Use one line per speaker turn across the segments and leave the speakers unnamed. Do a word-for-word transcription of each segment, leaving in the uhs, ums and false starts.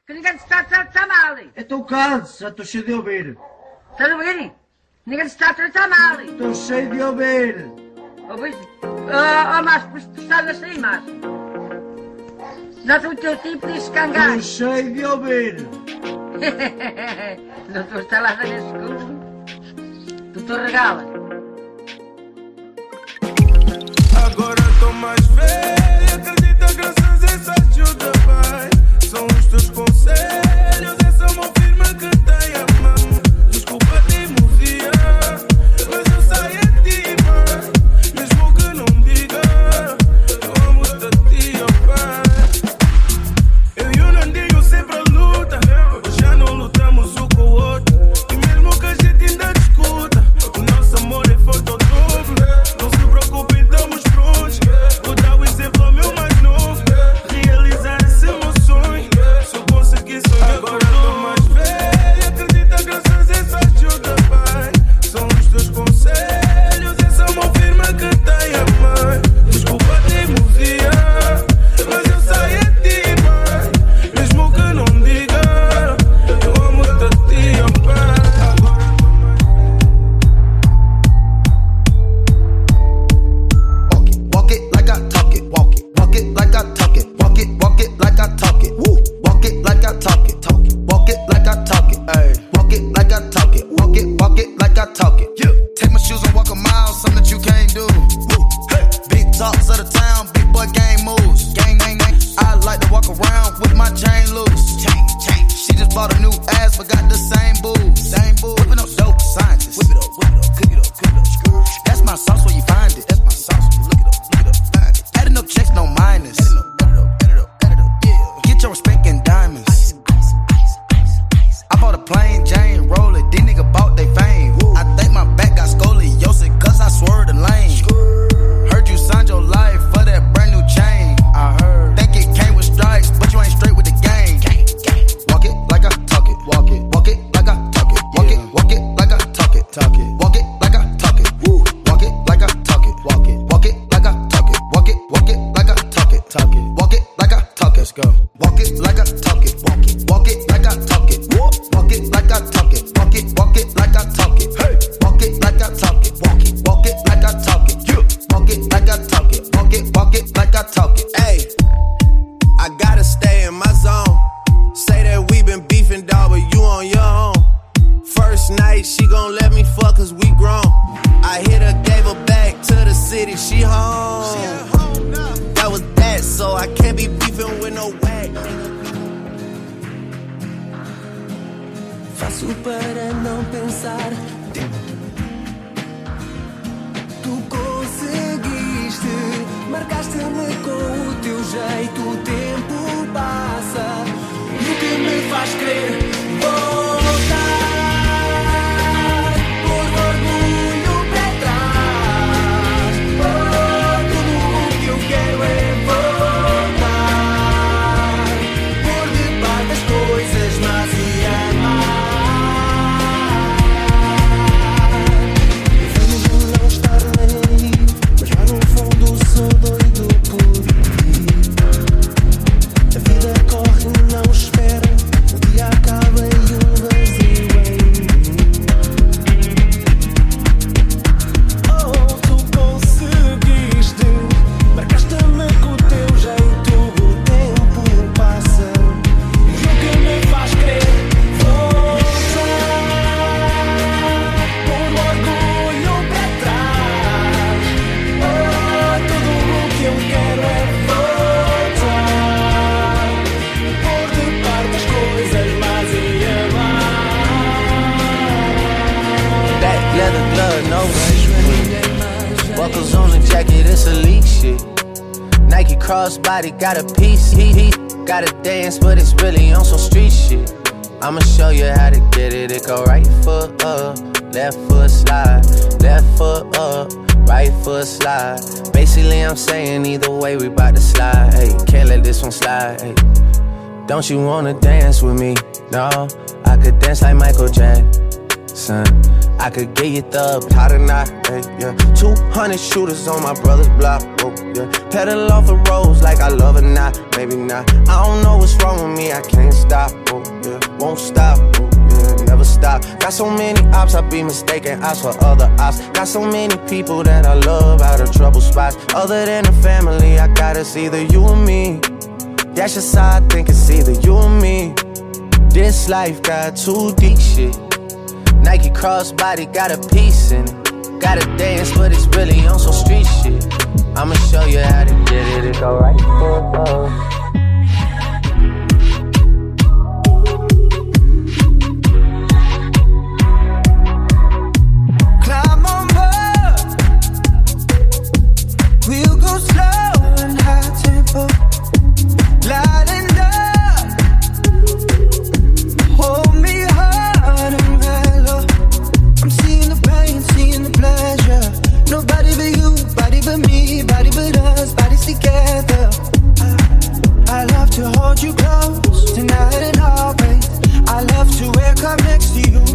Que ninguém te está a tratar mal.
Então calça, estou cheio de ouvir.
Estás a ouvir? Ninguém te está a tratar mal.
Estou cheio de ouvir.
Ouviste? Oh, oh, mas por tu estás assim, mas. Nota o teu tipo de escangar.
Estou cheio de ouvir.
Doutor está lá nesse escuro. Doutor regala.
Agora estou mais velho, acredita graças a essa ajuda, pai. São os teus conselhos, essa mão firme que tem a mão. Desculpa a teimosia, mas eu saio a ti, mãe. Mesmo que não diga, eu amo-te a ti, oh pai. Eu e o Nandinho sempre a luta, já não lutamos um com o outro. E mesmo que a gente ainda discuta, o nosso amor é forte ao dobro. Não se preocupe, estamos prontos. Vou dar o exemplo ao meu mais novo. Realizar esse meu sonho. Se eu conseguir sonhar, agora estou mais velho. Acredita graças a essa ajuda, pai. São os teus conselhos, essa mão firme que tem a mãe. Desculpa a teimosia, mas eu saio a ti, mãe. Mesmo que não diga, eu amo-te a ti, oh pai.
Walk it like I talk it. Walk it, walk it like I talk it. Walk it, walk it like I talk it. Woo. Walk it like I talk it. Talk it. Walk it like I talk it. Ay. Walk it like I talk it. Walk it, walk it like I talk it. Yeah. Take my shoes and walk a mile, something that you can't do. Woo. Hey. Big talks of the town, big boy gang moves. Gang, gang, gang. I like to walk around with my chain loose. Chain, chain. She just bought a new ass, but got the same boobs. Same boobs. Whipping up dope scientists. Whip it up, whip it up, cook it up, cook it up. That's my sauce where you find it. That's my sauce when you look it up, look it up, find it. Adding up checks, no minus. Add it up, add it up, add it up, add it up, yeah. Get your respect in diamonds. Ice, ice, ice, ice, ice. I bought a plain Jane, roll it. These niggas bought they fame. Woo. I think my back got scoliosis, cause I swerved the lane. Skrr. Heard you signed your life for that brand new chain. I heard. Think it came with stripes, but you ain't straight with the game. Gang, gang. Walk it like I talk it. Walk it. Walk it like I talk it. Walk yeah. it. Walk it like I talk it. Talk it. Walk it like I talk it. Woo. Walk it like I talk it. Walk it. Walk it like I talk it. Walk it. Walk it like I talk it. Talk it. Walk it like I talk it. Let's go. Walk it like I talk it. Walk it. Walk it like I talk it. Woo. Walk it like I talk it. Walk it. Walk it like I talk it. Hey. Walk it like I talk it. Walk it. Walk it like I talk it. Yeah. Walk it like I talk it. Walk it. Walk it like I talk it. Hey. I gotta stay in my zone. Say that we been beefing, dog, but you on your own. First night, she gon' let me fuck cause we grown. I hit her, gave her back to the city, she home. She at home now. That was that, so I can't be beefing with no whack.
Faço para não pensar. Tu conseguiste, marcaste-me com o teu jeito. O tempo passa e o que me faz querer voltar. Por orgulho para trás. Oh, tudo o que eu quero é voltar. Por debaixo das coisas más e amar. Eu venho de não estar nem, mas lá no fundo sou doido por ti. A vida corre e não espera, o dia acaba e um vazio em mim. Oh, tu conseguiste, marcaste-me com o teu jeito. O tempo passa e o que me faz querer voltar. Por orgulho para trás. Oh, tudo o que eu quero é voltar. Por debaixo das coisas más e amar.
That leather glove, no shit. Buckles on the jacket, it's elite shit. Nike crossbody, got a piece. He, he gotta dance, but it's really on some street shit. I'ma show you how to get it. It go right foot up, left foot slide, left foot up, right foot slide. Basically, I'm saying either way, we bout to slide. Hey, can't let this one slide. Hey. Don't you wanna dance with me? No, I could dance like Michael Jackson. I could get you the pot or not, hey, yeah. Two hundred shooters on my brother's block, oh, yeah. Pedal off the roads like I love it, not, maybe not. I don't know what's wrong with me, I can't stop, oh, yeah. Won't stop, oh, yeah, never stop. Got so many ops, I be mistaken ops for other ops. Got so many people that I love out of trouble spots. Other than the family, I got it's either you or me. That's just how I think it's either you or me. This life got too deep shit. Nike crossbody got a piece in it. Gotta dance, but it's really on some street shit. I'ma show you how to get it. It go right forward.
Climb on board. We'll go slow and high tempo. Gliding up. Hold me hard and mellow. I'm seeing the pain, seeing the pleasure. Nobody but you, body but me, body but us, bodies together. I, I love to hold you close tonight and always. I love to wake up next to you.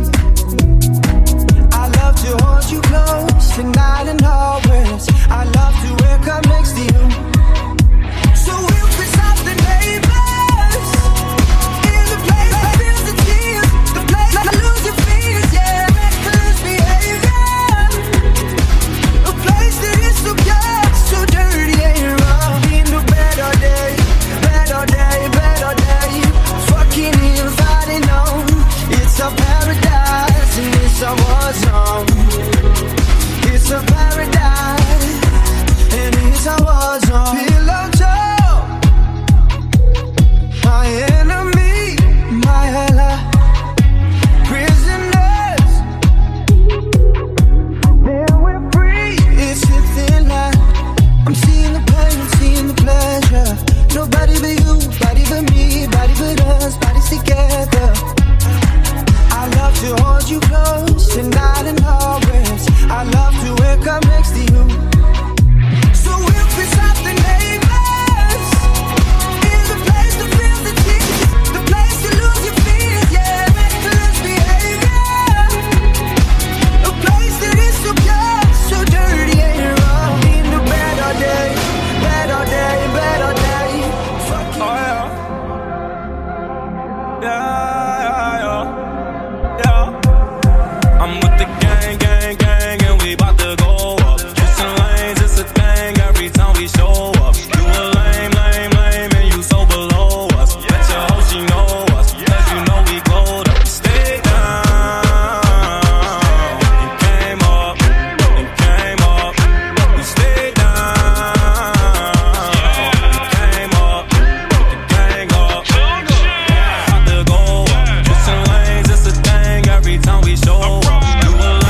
I love to hold you close tonight and always. I love to wake up next to you. So we'll piss off the neighbors in the place that feels the tears, the place that lose your fears, yeah, reckless behavior, a place that is so pure, so dirty and wrong. In the bed all day, bed all day, bed all day, fucking inviting on. It's a paradise and it's a war zone. It's a paradise and it's a war zone. Pillow talk, my enemy, my ally. Prisoners, then we're free. It's a thin line. I'm seeing the pain, seeing the pleasure. Nobody but you, body but me, body but us, bodies together. I love to hold you close tonight and always. I love to wake up next to you. So we'll piss off the neighbors in the place that feels the tears, the place to lose your fears, yeah, reckless behavior, a place that is so pure, so dirty and wrong. In the bed all day, bed all day, bed all day. Fuck you.
Oh yeah, yeah, yeah, yeah. I'm with the gang, gang, gang, and we bout to go up. Switching lanes, it's a thing every time we show up. You a lame, lame, lame, and you so below us. Bet your hoe she know us, cause you know we glowed up. Stay down, and came up, and came up. We stayed down, and came up, the gang up. Bout to go up. Switching lanes, it's a thing every time we show up. You a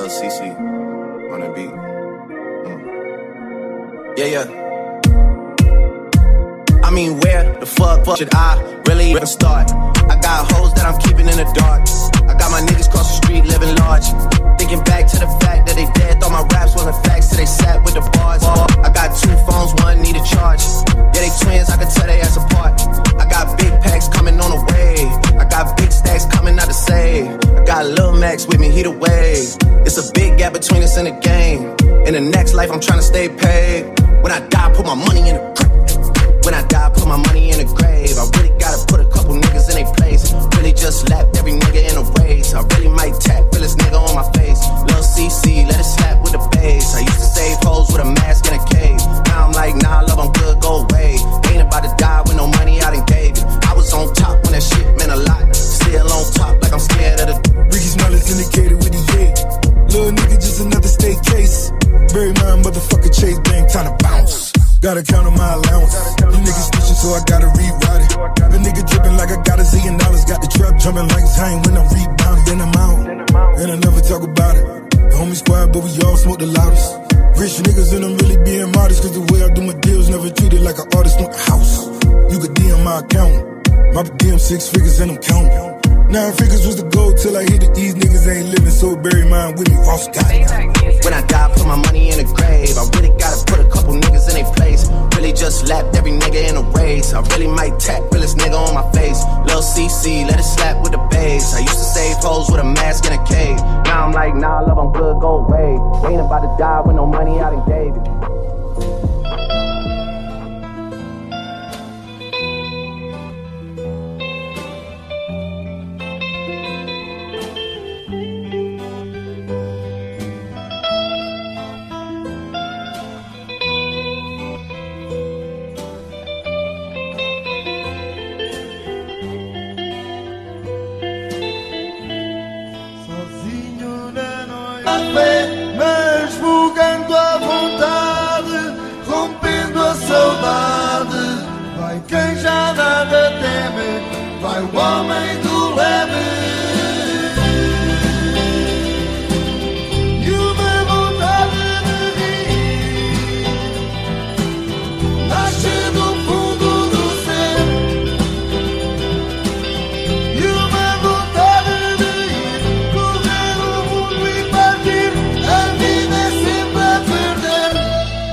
Lil C C on the beat. Mm. Yeah, yeah. I mean, where the fuck, fuck should I really even start? I got hoes that I'm keeping in the dark. I got my niggas cross the street living large. Thinking back to the fact that they dead, thought my raps wasn't facts, so they sat with the bars. I got two phones, one need a charge. Yeah, they twins, I can tell they ass apart. I got big packs coming on the way. I got big stacks coming out to save. I got Lil Max with me, he the wave. It's a big gap between us in the game. In the next life, I'm trying to stay paid. When I die, put my money in the grave. When I die, put my money in the grave. I really gotta put a couple niggas in their place. Really just slapped every nigga in a race. I really might tap realest nigga on my face. Lil C C, let it slap with the bass. I used to save hoes with a mask in a cave. Now I'm like, nah, love, I'm good, go away. Ain't about to die with no money I done gave it. I was on top when that shit meant a lot. Still on top like I'm scared of the
Ricky Smile is indicated with the yay. Little nigga, just another state case. Bury my motherfucker Chase Bank, time to bounce. Gotta count on my allowance. You niggas snitching, so I gotta rewrite it. The nigga dripping like I got a zillion dollars. Got the trap jumping like Zane when I'm rebounding. Then I'm out, and I never talk about it. The homie squad, but we all smoke the loudest. Rich niggas and I'm really being modest. Cause the way I do my deals never treated like an artist want a house. You could D M my account. My D M six figures and I'm counting. Nine figures was the goal till I hit it. These niggas ain't living, so bury mine with me. Ross got it.
When I die, put my money in the grave. I really gotta put a couple niggas in their place. Really just lapped every nigga in a race. I really might tap realest nigga on my face. Lil C C, let it slap with the bass. I used to save hoes with a mask in a cave. Now I'm like, nah, love, I'm good, go away. Ain't about to die with no money I done gave it.
Mas vulgando a vontade, rompendo a saudade, vai quem já nada teme, vai o homem do leve. E uma vontade de rir nasce do fundo do ser. E uma vontade de ir correr o mundo e partir. A vida é sempre a perder.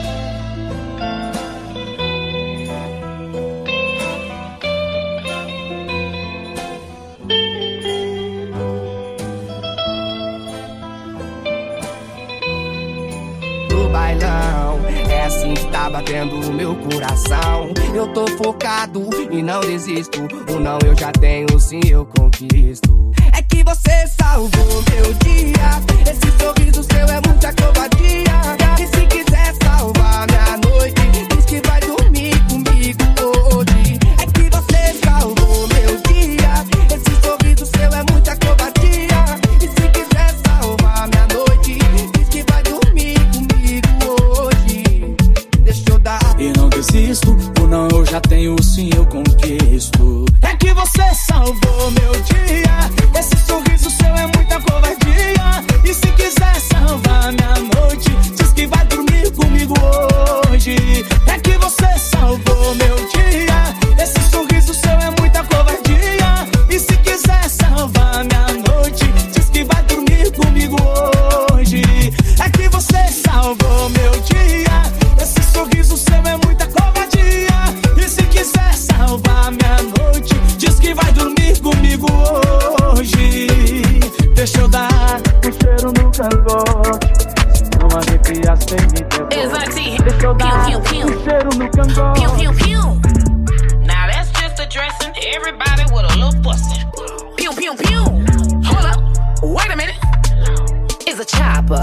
No bailão, é assim que tá batendo o meu coração. Eu tô focado e não desisto. O não eu já tenho, sim eu conquisto. É que você salvou meu dia. Esse sorriso seu é muita covardia. E se quiser salvar minha noite, diz que vai dormir comigo hoje. É que você salvou meu dia. Esse sorriso seu é muita covardia. E se quiser salvar minha noite, diz que vai dormir comigo hoje. Deixa eu dar.
E não desisto, o não eu já tenho, sim eu conquisto. É que você salvou meu dia. Esse sorriso seu é muita covardia. E se quiser salvar minha noite, diz que vai dormir comigo hoje. É que você salvou meu dia. Esse sorriso seu é muita covardia. E se quiser salvar minha noite, diz que vai dormir comigo hoje. É que você salvou meu dia. Esse sorriso seu é muita covardia. E se quiser salvar minha noite, diz que vai dormir comigo hoje. Deixa eu dar um cheiro no cangote, não arrepia sem me devolver. Deixa eu dar um cheiro no cangote.
Pew, pew, pew. Now that's just a dressing. Everybody with a little pussy. Pew, pew, pew. Hold up. Wait a minute. It's a chopper.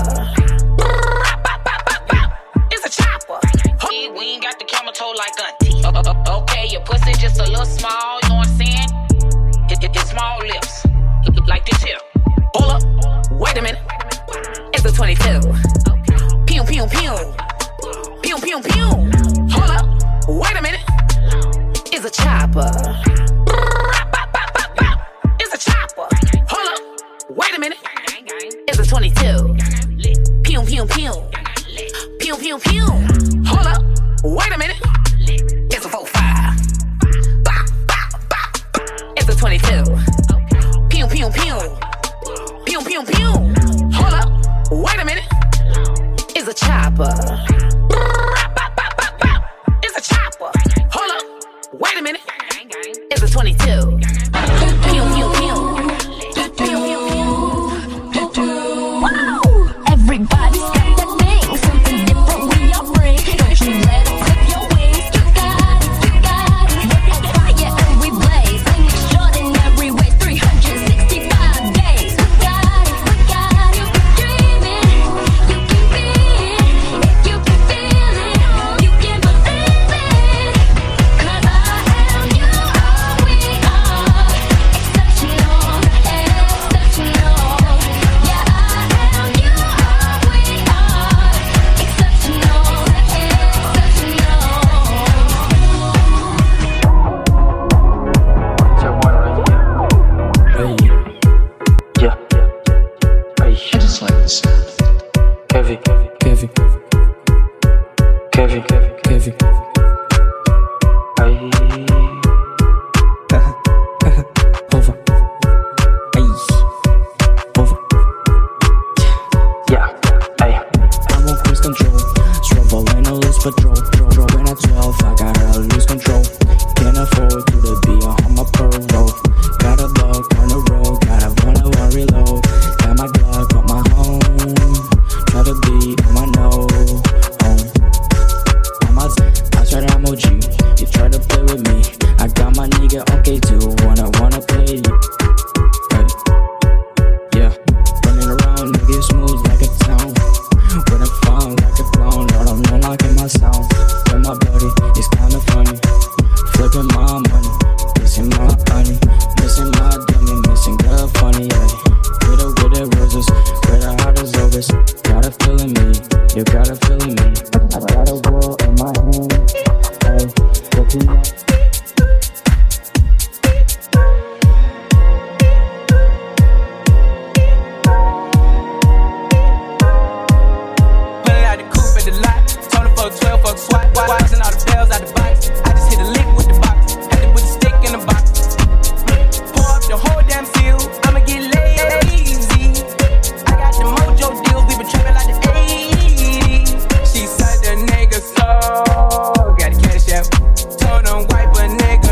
It's a chopper. We ain't got the camel toe like auntie. Uh, uh, okay, your pussy just a little small, you know what I'm saying? It, it, it's small lips, like this here. Hold up, wait a minute. It's a twenty-two. Pew, pew, pew. Pew, pew, pew. Hold up, wait a minute. It's a chopper. It's a chopper. Hold up, wait a minute. It's a a twenty-two. Pew, pew, pew. Pew, pew, pew. Hold up. Wait a minute. It's a four five. Bah, bah, bah. It's a twenty-two. Pew, pew, pew. Pew, pew, pew. Hold up. Wait a minute. It's a chopper. It's a chopper. Hold up. Wait a minute. It's a twenty-two. Pew, pew, pew. Pew, pew, pew. Wow. Everybody's got that thing. Something different we all bring. Don't you let it clip your wings. You got it, you got it. On fire and we blaze. In extraordinary ways. three hundred sixty-five days. We got it, we got it. You can dream it. You can feel it. If you can feel it, you can believe it. 'Cause I am, you are, we are. Exceptional, exceptional. Yeah, I am, you are, we are. Exceptional,
Yeah. I just like this. Kevin, Kevin, Kevin, Kevin. Ay. Over. Ay. Over. Yeah. Ay. I'm on cruise control. Strobo and a loose patrol. Throwing at twelve, I gotta lose control. Can't afford to the beat on my parole. Got a block on the road, gotta wanna one reload. Got my Glock on my home. Try to be on my nose. Home. On my I try to M O G. You try to play with me. I got my nigga on K two. Wanna wanna play you. Hey. Yeah. Running around, nigga smooth like a town. When I'm fun like a clown. I don't know like in my sound. With my buddy, it's kinda funny. Flipping my money, missing my honey, missing my dummy, missing good funny, yeah. With the, with the roses, with the hottest overs. Got a feeling me, you got a feeling me. I got a world in my hand, hey, looking up.
Pulling out the coupe at the lot, Tony for twelve, fuck swat, watching all the bells out the box. I just hit a lick with the box, had to put the stick in the box. Pour up the whole damn seal, I'ma get lazy. I got the mojo deals, we been trapping like the eighties. She said the nigga slow, got the cash out. Told him wipe a nigga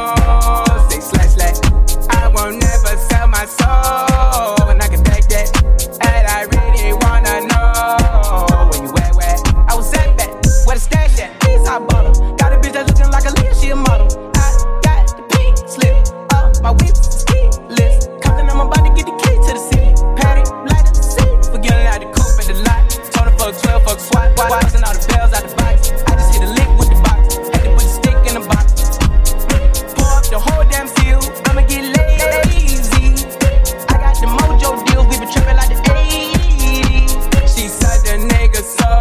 no, say slash slash. I won't never sell my soul, and I can back that. And I really wanna know where you at, where I was at back, where the stash at. These I bought 'em. Got a bitch that looking like a Leah, she a model. I got the pink slip, uh, my whip is keyless. Compton, I'm about to get the key to the city. Patty, light up the city. Forgetting out the coupe at the lot. Told her fuck twelve, fuck swat, watching all the bells out the box. I just hit a lick with the box, had to put the stick in the box. Pour up the whole damn seal, I'ma get lazy. I got the mojo deals, we been tripping like the eighties. She said the nigga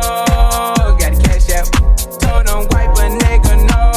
so, got the cash out. Told him wipe a nigga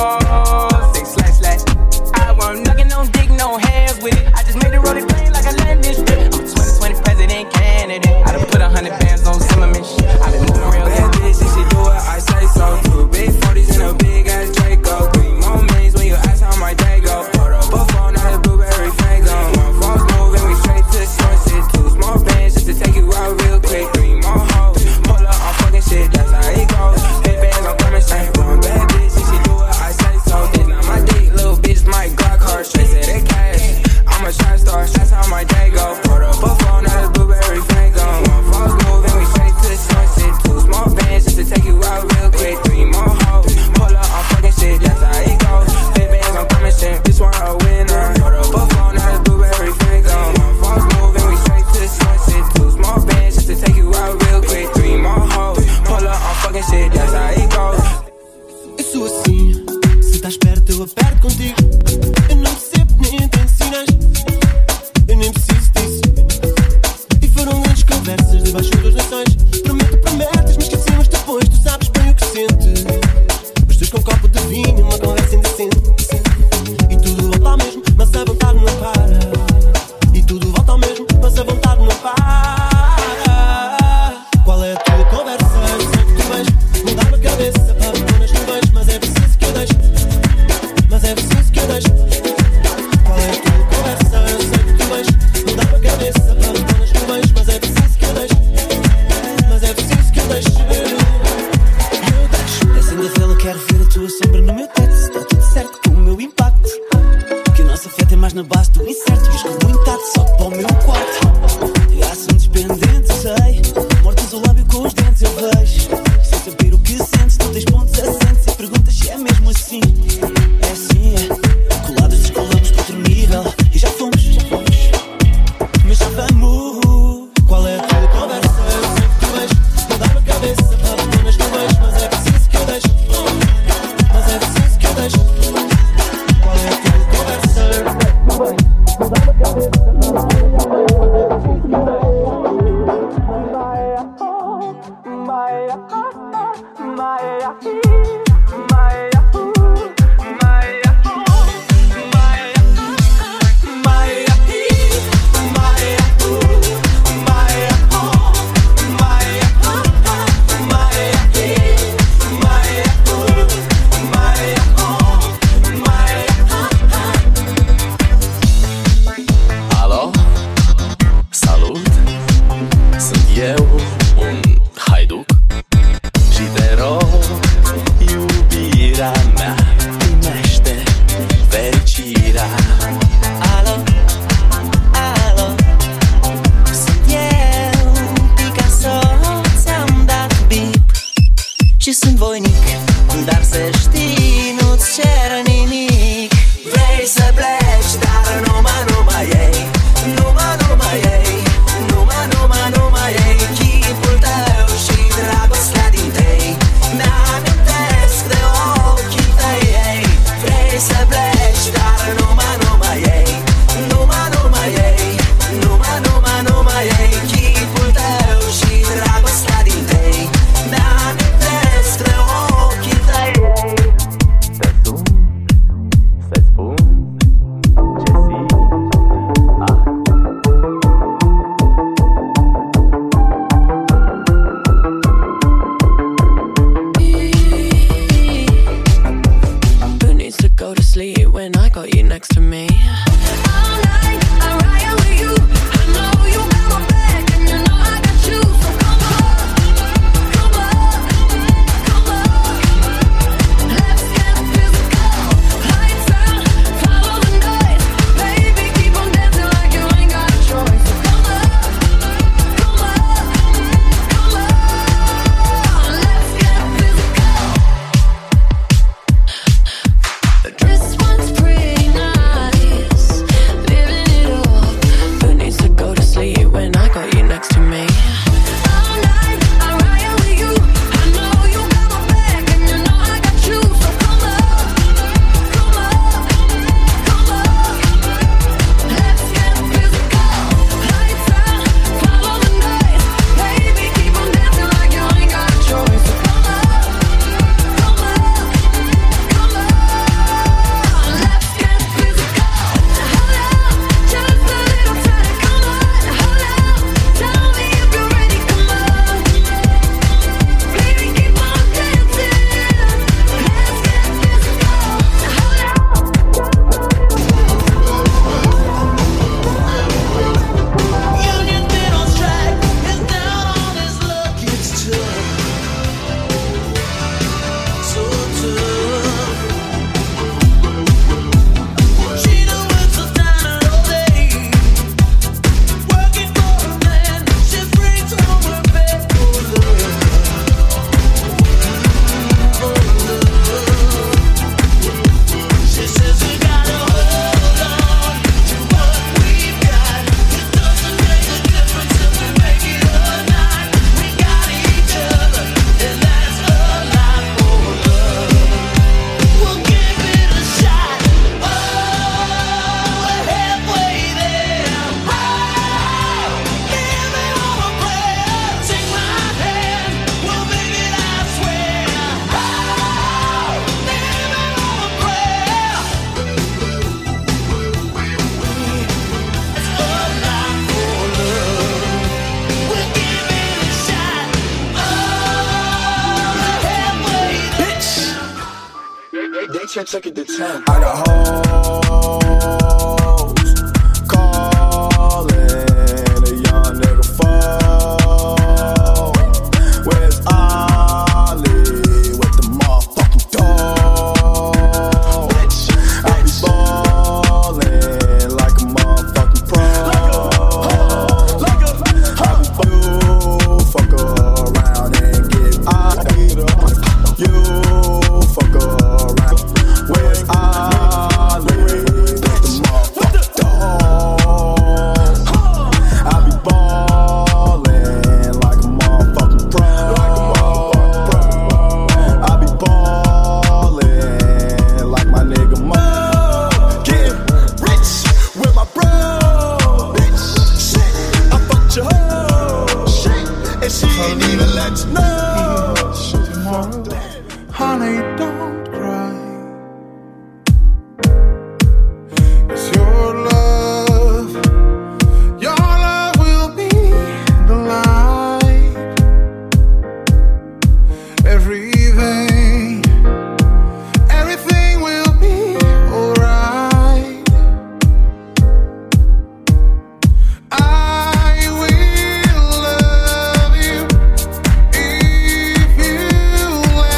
no, say slash slash. I won't nothing, no dick, no hands with it. I just made the road plane like a landing strip. I'm a twenty twenty president candidate. I done put a hundred bands on Zimmerman shit. I been moving real
bad bitch, if she do it, I say so. Two big forties and a big ass Draco. Three more minutes when you ask how my day go. Put up a phone, now the blueberry fango. One false move and we straight to the source. Shit, two small bands just to take you out real quick. Three more hoes, pull up on fucking shit, that's how it goes. Headbands on coming straight. One bad bitch, if she do it, I say so. This not my dick, little bitch, my Glock hard. Straight to the cash, I'm a shot star, that's how my day go. Put up a phone, now the blueberry fango. One false move and we straight to the source. Shit, two small bands just to take you out real quick. Three more hoes, pull up on fucking shit, that's how it goes. Headbands on coming straight, bitch want a winner. Put up a phone, now the blueberry fango. One false move and we straight to the source. Shit, two small bands just to take you out real quick. Three more hoes, pull up on fucking shit, that's how it goes.
Eu sou assim, se estás perto eu aperto contigo. Eu não percebo nem te ensinas, eu nem preciso disso. E foram grandes conversas debaixo das nações. Prometo, prometes, mas esquecemos depois. Tu sabes bem o que sentes. Os dois com um copo de vinho, uma conversa indecente. E tudo volta ao mesmo, mas a vontade não para. E tudo volta ao mesmo, mas a vontade não para.
și sunt voinic, dar să știi, nu-ți cer nimic. Vrei să pleci, dar numai, numai ei, numai, numai ei, numai, numai, numai ei, chipul tău și dragostea din tei. Mi-amintesc de ochii tăi, ei. Vrei să pleci, dar numai, numai ei, numai, numai ei, numai, numai, numai ei, chipul tău și dragostea din tei. Mi-amintesc de ochii tăi, ei.
Să sun, să-ți spun ce simt acum.
Who needs to go to sleep when I got you next to me? All night, I ride with you. I know you got my back, and you know I got you. So come on, come on, come on. Let's get physical. Lights out, follow the noise. Baby, keep on dancing like you ain't got a choice. So come on, come on, come on. Let's get physical. The dress one's pretty nice, living it up. Who needs to go to sleep when I got you next to me? All night, I ride with you. I know you got my back, and you know I got you. So come on, come on, come on. Let's get physical. Lights out, follow the noise. Baby, keep on dancing like you ain't got a choice. So come on, come on, come on. Let's get physical. Hold up, just a little time. Come on, hold up. Tell me if you're ready. Come on, baby, keep on dancing. Let's get physical. Hold up.
Union been on strike, is down on his luck. It's tough, so tough. She done worked so down all day, working for a man. She brings home her bed for love, for love. She says we gotta hold on to what we've got. It doesn't make a difference if we make it or not. We got each other, and that's a lot for love. We'll give it a shot. Oh, we're halfway there. Oh, give it all a prayer. Take my hand, we'll make it, I swear. Oh, give it all a prayer. It's a lot for love. We'll give it a shot. Oh, we're halfway there.
They check check it to ten. I got hoes calling a young nigga phone. Where's Ollie with the motherfucking dog? I be ballin' like a motherfucking pro. I be you fuck around and get I you fuck around. Where's Ollie with the motherfucking dog? I be ballin' like a motherfucking pro. I be ballin' like my nigga Mo. Getting rich with my bro. Bitch, shit, I fucked your hoe. Shit, and she ain't even let you know.
Honey, don't cry. It's your love. Your love will be the light. Everything, everything will be alright. I will love you if you let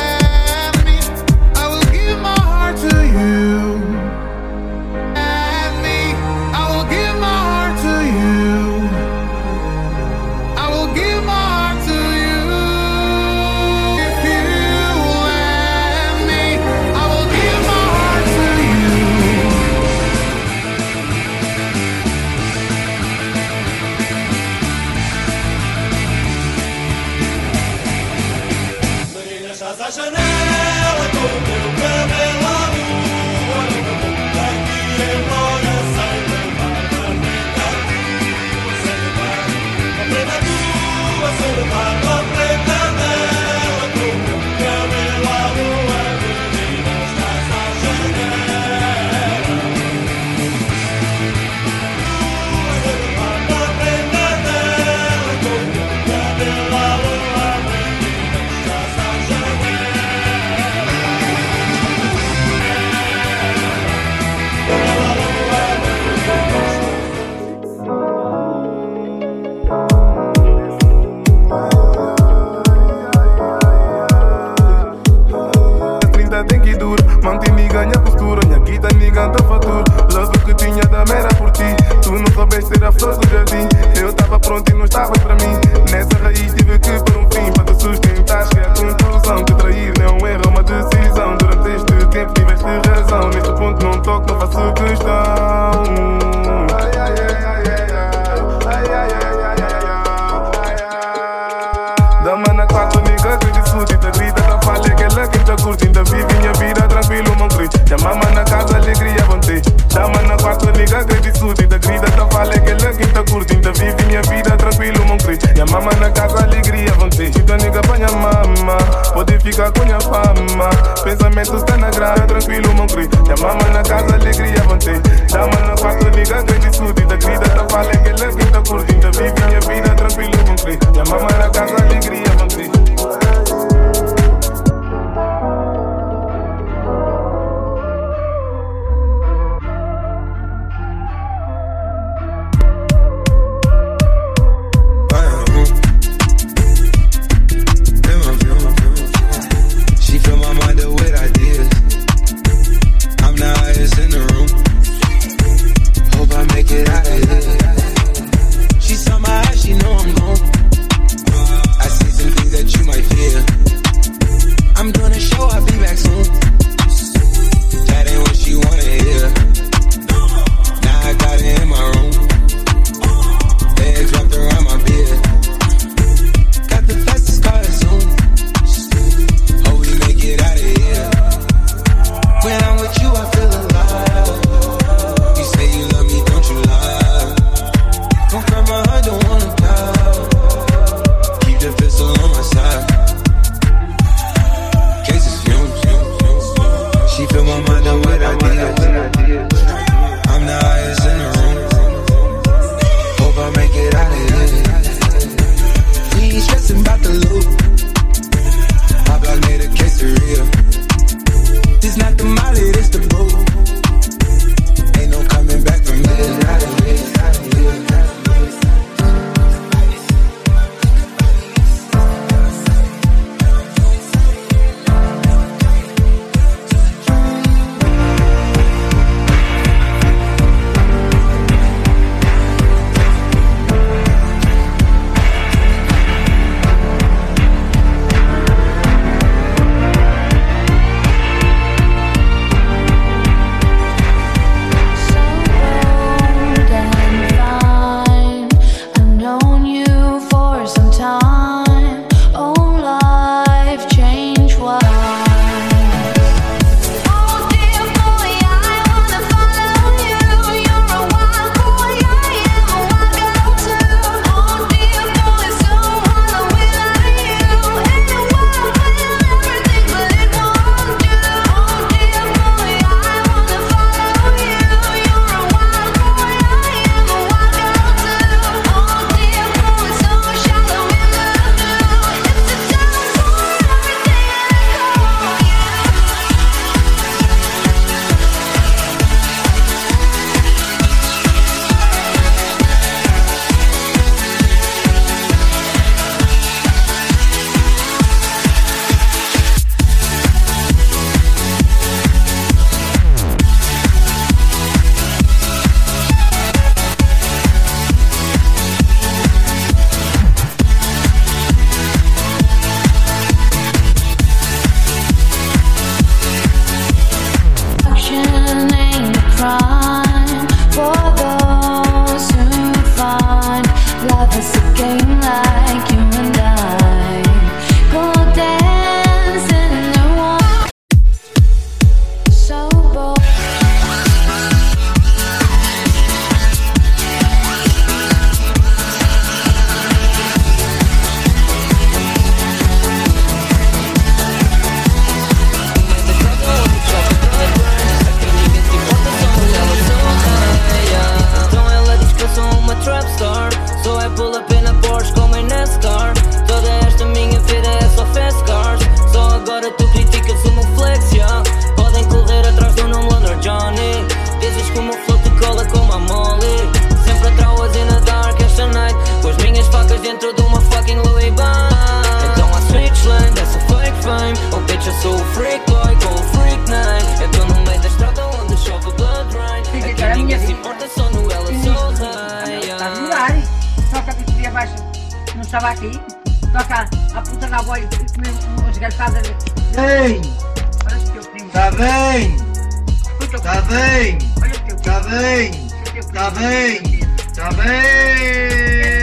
liga, acredito tudo. E da grida, tá falando que ele aqui tá curtindo. Vive minha vida tranquilo, não crê. Minha mama na casa, alegria vão ter. Chita nigga pra minha mama, pode ficar com minha fama. Pensamentos tá na grada, tranquilo, não crê. Minha mama na casa, alegria vão ter. Dama no quarto, liga, acredito tudo. E da grida, tá falando que ele aqui tá curtindo. Vive minha vida tranquilo, não crê. Minha mama na casa, alegria vão ter.
estava aqui, toca a puta na voz e comer umas garfadas.
Bem!
Olha o teu primo.
Está bem! Está bem!
Olha o teu primo.
Está bem! Está bem! Está bem!